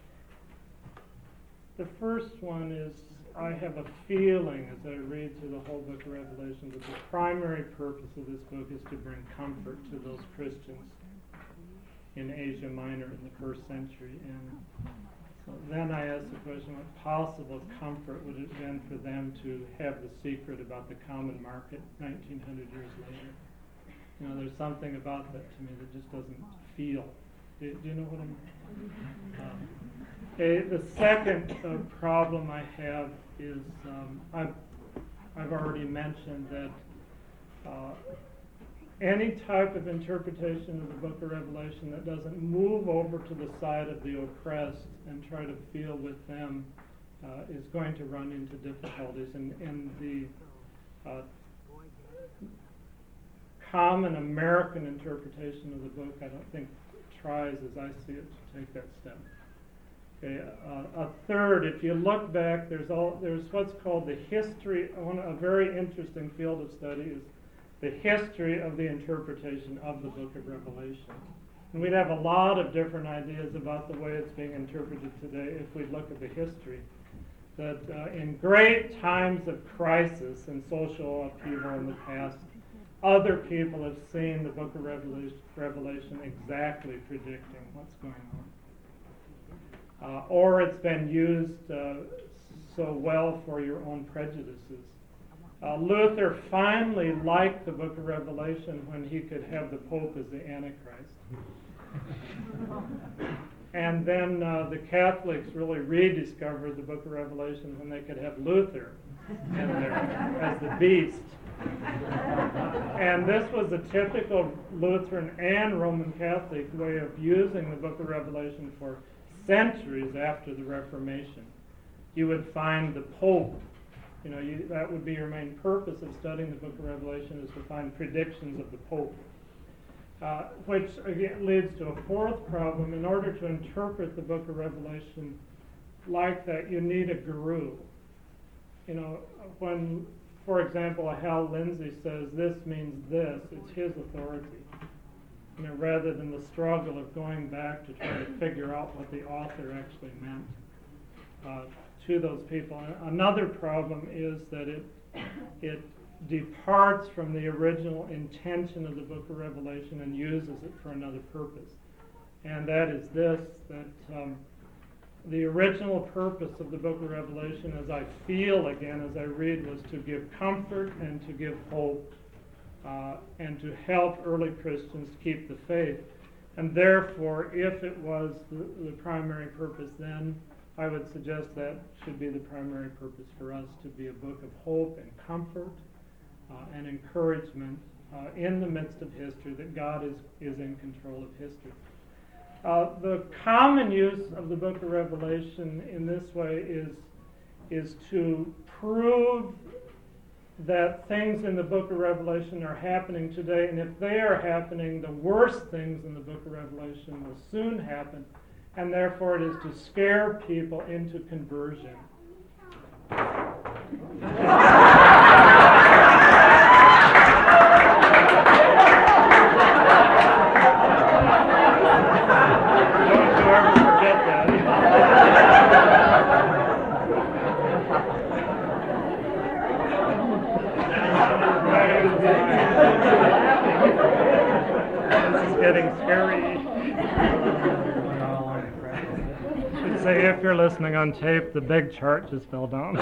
the first one is, I have a feeling as I read through the whole book of Revelation that the primary purpose of this book is to bring comfort to those Christians in Asia Minor in the first century. And so then I asked the question, what possible comfort would it have been for them to have the secret about the common market nineteen hundred years later? You know, there's something about that to me that just doesn't feel. Do, do you know what I'm um, okay, the second uh, problem I have is um, I've, I've already mentioned that uh, any type of interpretation of the book of Revelation that doesn't move over to the side of the oppressed and try to feel with them uh, is going to run into difficulties. And, and the uh, common American interpretation of the book, I don't think tries, as I see it, to take that step. Okay, uh, a third, if you look back, there's all there's what's called the history. One, a very interesting field of study is the history of the interpretation of the book of Revelation. And we'd have a lot of different ideas about the way it's being interpreted today if we look at the history. That uh, in great times of crisis and social upheaval in the past, other people have seen the book of Revelation, Revelation exactly predicting what's going on. Uh, or it's been used uh, so well for your own prejudices. Uh, Luther finally liked the book of Revelation when he could have the Pope as the Antichrist. And then uh, the Catholics really rediscovered the book of Revelation when they could have Luther in there as the beast. And this was a typical Lutheran and Roman Catholic way of using the book of Revelation for centuries after the Reformation. You would find the Pope, you know, you, that would be your main purpose of studying the book of Revelation, is to find predictions of the Pope. Uh, which again leads to a fourth problem. In order to interpret the book of Revelation like that, you need a guru. You know, when, for example, Hal Lindsey says this means this, it's his authority. You know, rather than the struggle of going back to try to figure out what the author actually meant uh, to those people. Another problem is that it it departs from the original intention of the book of Revelation and uses it for another purpose. And that is this, that um, the original purpose of the book of Revelation, as I feel again as I read, was to give comfort and to give hope uh, and to help early Christians keep the faith. And therefore, if it was the, the primary purpose then, I would suggest that should be the primary purpose for us, to be a book of hope and comfort Uh, and encouragement uh, in the midst of history, that God is, is in control of history. Uh, the common use of the book of Revelation in this way is, is to prove that things in the book of Revelation are happening today, and if they are happening, the worst things in the book of Revelation will soon happen, and therefore it is to scare people into conversion. Getting scary. Should say, if you're listening on tape, the big chart just fell down.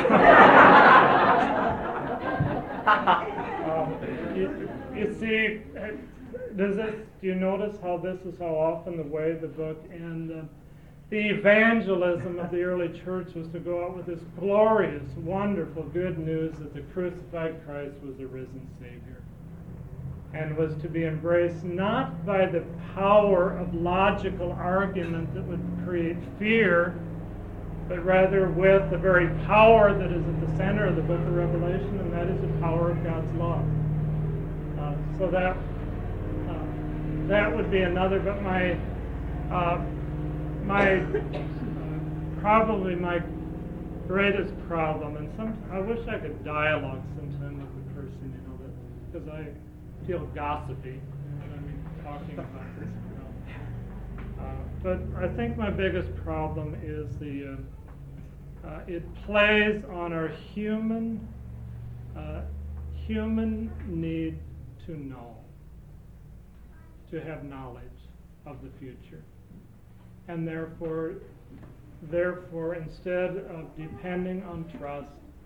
um, you, you see, does this? Do you notice how this is how often the way the book and uh, the evangelism of the early church was to go out with this glorious, wonderful, good news that the crucified Christ was the risen Savior, and was to be embraced not by the power of logical argument that would create fear, but rather with the very power that is at the center of the book of Revelation, and that is the power of God's love. Uh, so that uh, that would be another, but my uh, my uh, probably my greatest problem, and some I wish I could dialogue sometime with the person, you know, that because I feel gossipy, I mean, talking about this. You know. uh, but I think my biggest problem is the uh, uh, it plays on our human uh, human need to know, to have knowledge of the future, and therefore, therefore, instead of depending on trust,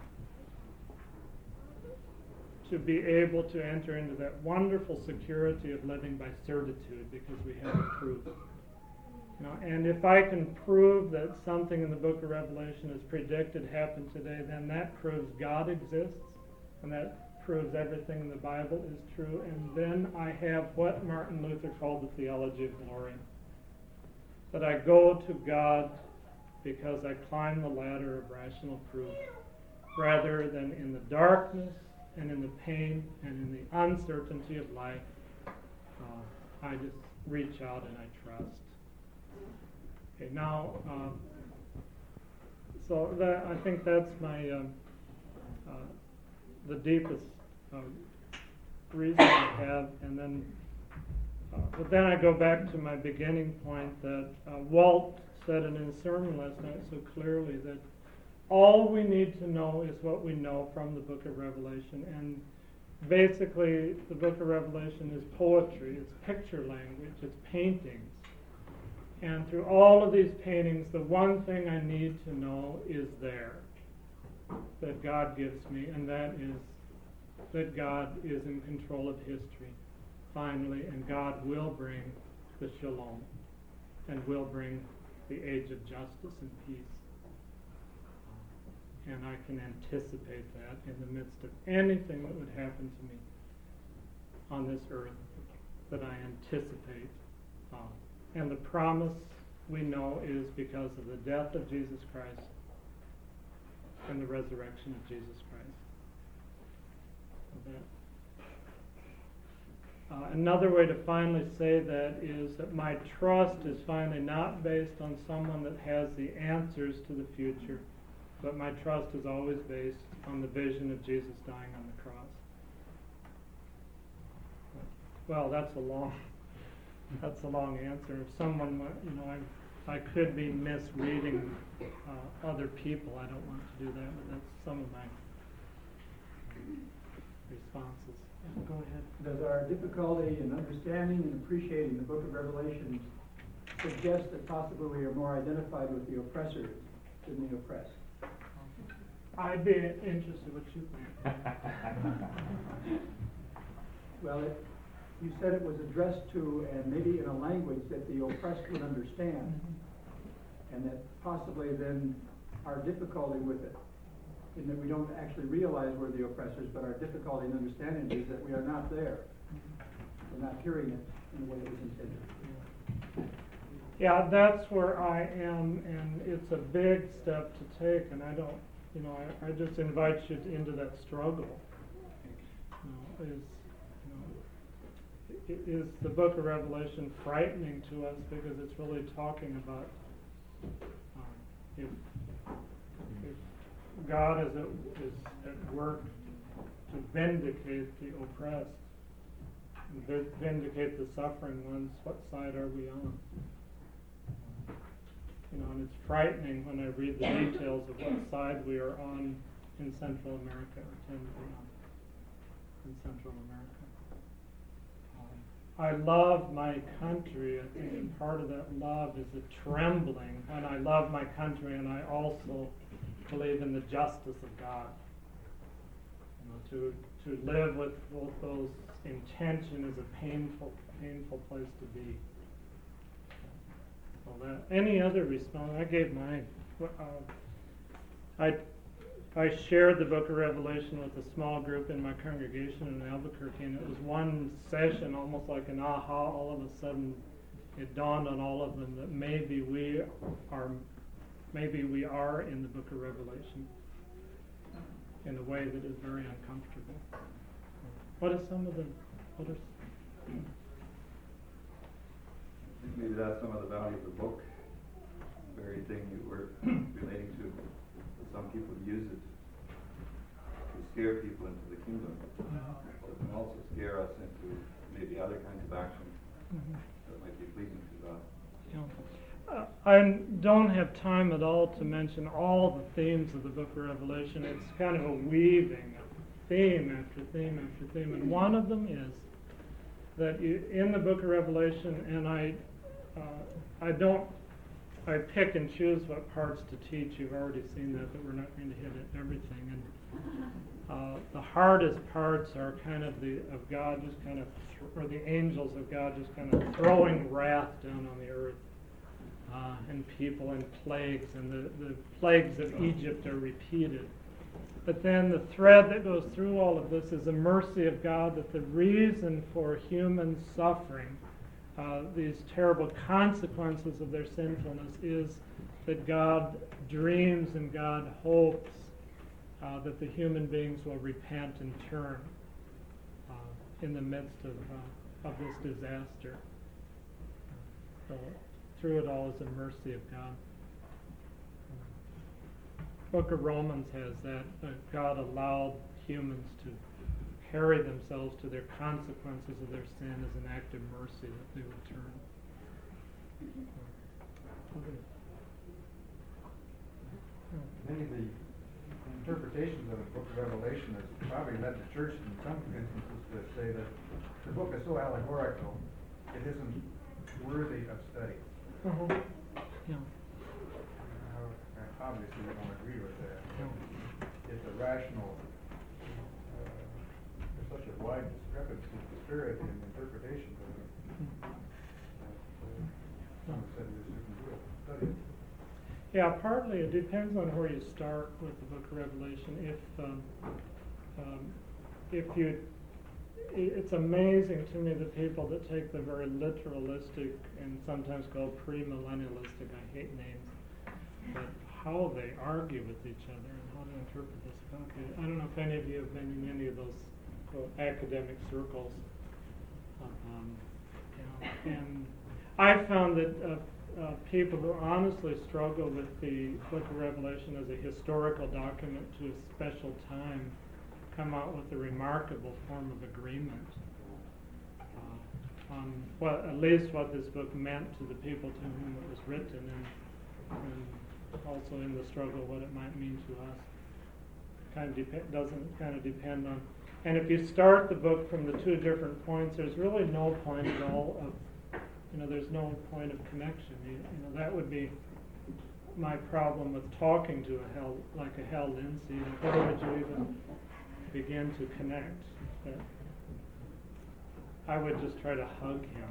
to be able to enter into that wonderful security of living by certitude, because we have a proof. You know, and if I can prove that something in the book of Revelation is predicted happen today, then that proves God exists, and that proves everything in the Bible is true, and then I have what Martin Luther called the theology of glory. That I go to God because I climb the ladder of rational proof, rather than in the darkness and in the pain and in the uncertainty of life, uh, I just reach out and I trust. Okay, now, um, so that, I think that's my um, uh, the deepest uh, reason I have, and then, uh, but then I go back to my beginning point that uh, Walt said in his sermon last night so clearly that all we need to know is what we know from the book of Revelation. And basically, the book of Revelation is poetry, it's picture language, it's paintings. And through all of these paintings, the one thing I need to know is there, that God gives me, and that is that God is in control of history, finally, and God will bring the shalom, and will bring the age of justice and peace. And I can anticipate that in the midst of anything that would happen to me on this earth, that I anticipate. Uh, and the promise we know is because of the death of Jesus Christ and the resurrection of Jesus Christ. That. Uh, another way to finally say that is that my trust is finally not based on someone that has the answers to the future, but my trust is always based on the vision of Jesus dying on the cross. Well, that's a long, that's a long answer. If someone, you know, I, I could be misreading uh, other people. I don't want to do that, but that's some of my responses. Yeah, go ahead. Does our difficulty in understanding and appreciating the book of Revelation suggest that possibly we are more identified with the oppressors than the oppressed? I'd be interested what you think. Well, it, you said it was addressed to, and maybe in a language that the oppressed would understand, mm-hmm. and that possibly then our difficulty with it, in that we don't actually realize we're the oppressors, but our difficulty in understanding is that we are not there. Mm-hmm. We're not hearing it in the way it was intended. Yeah, that's where I am, and it's a big step to take, and I don't, you know, I, I just invite you to, into that struggle. You know, is, you know, is the book of Revelation frightening to us because it's really talking about um, if, if God is at, is at work to vindicate the oppressed, and vindicate the suffering ones, what side are we on? You know, and it's frightening when I read the details of what side we are on in Central America, or tend to be on in Central America. Um, I love my country, I think, and part of that love is a trembling when I love my country, and I also believe in the justice of God. You know, to to live with both those in tension is a painful, painful place to be. Well, that, any other response? I gave mine. Uh, I I shared the book of Revelation with a small group in my congregation in Albuquerque, and it was one session, almost like an aha. All of a sudden, it dawned on all of them that maybe we are, maybe we are in the book of Revelation in a way that is very uncomfortable. What are some of the? What are? Maybe that's some of the value of the book, the very thing you were relating to. Some people use it to scare people into the kingdom, but it can also scare us into maybe other kinds of action mm-hmm. that might be pleasing to God. Yeah. Uh, I don't have time at all to mention all the themes of the book of Revelation. It's kind of a weaving of theme after theme after theme, and one of them is that you, in the book of Revelation, and I Uh, I don't, I pick and choose what parts to teach. You've already seen that, but we're not going to hit it everything. And uh, the hardest parts are kind of the of God just kind of, th- or the angels of God just kind of throwing wrath down on the earth uh, and people and plagues, and the, the plagues of Egypt are repeated. But then the thread that goes through all of this is the mercy of God, that the reason for human suffering, Uh, these terrible consequences of their sinfulness, is that God dreams and God hopes uh, that the human beings will repent and turn uh, in the midst of, uh, of this disaster. So through it all is the mercy of God. Book of Romans has that. Uh, God allowed humans to carry themselves to their consequences of their sin as an act of mercy that they would turn. Okay. Many of the interpretations of the book of Revelation has probably led the church in some instances to say that the book is so allegorical, it isn't worthy of study. Uh-huh. Yeah. Now, obviously, we don't agree with that. No. It's a rational, uh, there's such a wide discrepancy in spirit and interpretations of it. Mm-hmm. That, uh, some have said it isn't worth studying. Yeah, partly it depends on where you start with the book of Revelation. If um, um, if you, it's amazing to me the people that take the very literalistic and sometimes called premillennialistic, I hate names, but how they argue with each other and how to interpret this book. I don't know if any of you have been in any of those quote, academic circles. Um, you know, and I found that uh, Uh, people who honestly struggle with the book of Revelation as a historical document to a special time come out with a remarkable form of agreement uh, on what, at least what this book meant to the people to whom it was written, and, and also in the struggle what it might mean to us. Kind of dep- doesn't kind of depend on. And if you start the book from the two different points, there's really no point at all of. You know, there's no point of connection. You, you know, that would be my problem with talking to a Hal, like a Hal Lindsey. Where would you even begin to connect? But I would just try to hug him.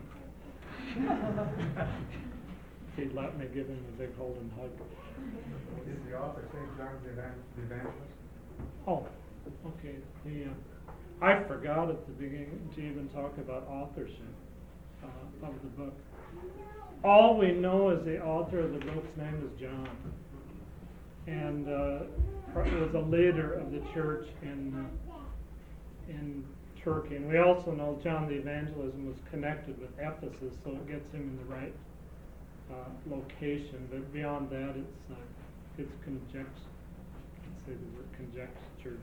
If he'd let me give him a big holding hug. Is the author Saint John the Evan- the Evangelist? Oh, okay. The, uh, I forgot at the beginning to even talk about authorship. Uh, of the book. All we know is the author of the book's name is John, and uh, was a leader of the church in uh, in Turkey. And we also know John the Evangelist was connected with Ephesus, so it gets him in the right uh, location. But beyond that, it's uh, it's conjecture. Let's say the word conjecture.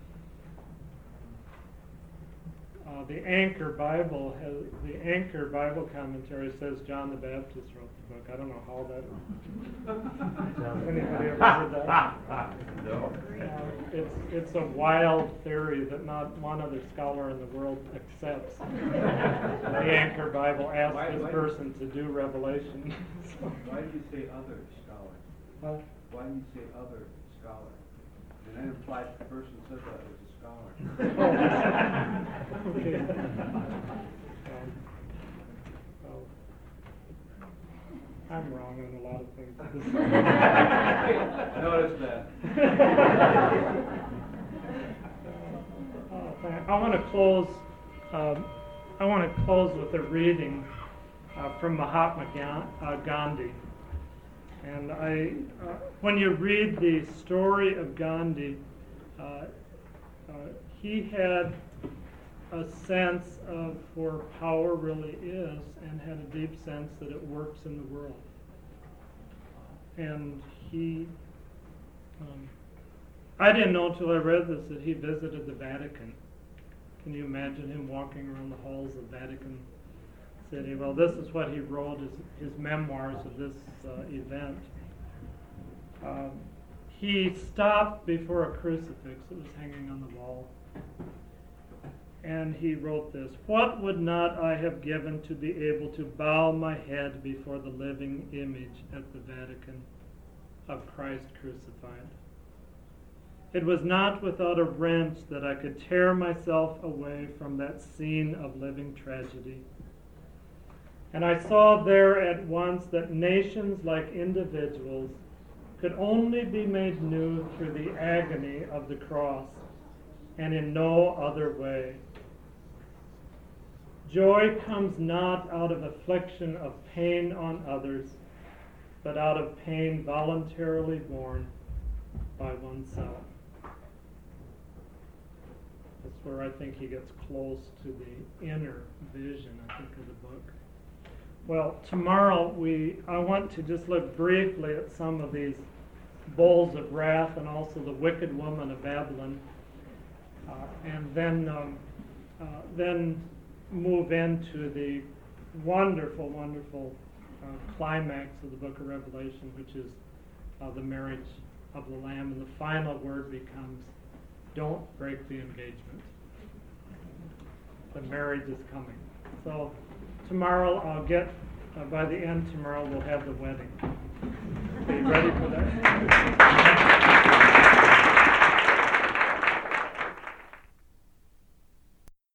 Uh, the Anchor Bible has the Anchor Bible commentary says John the Baptist wrote the book. I don't know how that. Anybody ever heard that? No. Uh, it's it's a wild theory that not one other scholar in the world accepts. The Anchor Bible asked Why- this why- person to do Revelation. So, Why do you say other scholar? uh, Why do you say other scholar? And that implies the person said that was a scholar. okay. Um, well, I'm wrong on a lot of things. I noticed that. Uh, I want to close. Um, I want to close with a reading uh, from Mahatma Ga- uh, Gandhi. And I, uh, when you read the story of Gandhi, uh, uh, he had a sense of where power really is, and had a deep sense that it works in the world. And he, um, I didn't know till I read this that he visited the Vatican. Can you imagine him walking around the halls of Vatican City? Well, this is what he wrote, his, his memoirs of this uh, event. Um, he stopped before a crucifix that was hanging on the wall. And he wrote this: "What would not I have given to be able to bow my head before the living image at the Vatican of Christ crucified? It was not without a wrench that I could tear myself away from that scene of living tragedy. And I saw there at once that nations like individuals could only be made new through the agony of the cross, and in no other way. Joy comes not out of affliction of pain on others, but out of pain voluntarily borne by oneself." That's where I think he gets close to the inner vision, I think, of the book. Well, tomorrow we I want to just look briefly at some of these bowls of wrath and also the wicked woman of Babylon, uh, and then um, uh, then move into the wonderful, wonderful uh, climax of the book of Revelation, which is uh, the marriage of the Lamb, and the final word becomes, don't break the engagement. The marriage is coming. So tomorrow I'll get, uh, by the end tomorrow we'll have the wedding. Are you ready for that?